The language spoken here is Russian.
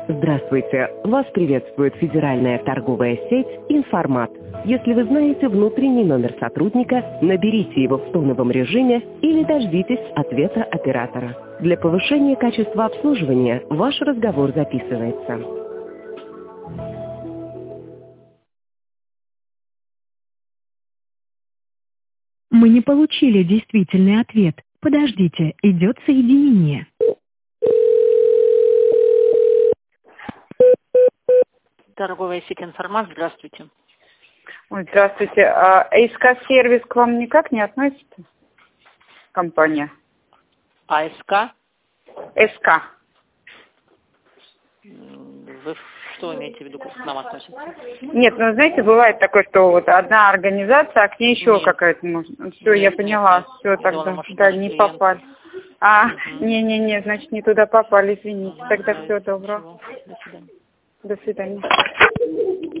Здравствуйте! Вас приветствует федеральная торговая сеть «Информат». Если вы знаете внутренний номер сотрудника, наберите его в тоновом режиме или дождитесь ответа оператора. Для повышения качества обслуживания ваш разговор записывается. Мы не получили действительный ответ. Подождите, идет соединение. Торговая сеть «Информат», здравствуйте. Ой, здравствуйте. СК-сервис к вам никак не относится? Компания? АСК? СК. Вы что имеете в виду, как к нам относится? Нет, ну знаете, бывает такое, что вот одна организация, а к ней еще Нет. какая-то может. Все, я поняла, все Сделано, тогда. может, Да, наш не клиент. попали. Не, значит, не туда попали, извините. Тогда все, добро. Всего. До свидания. До свидания.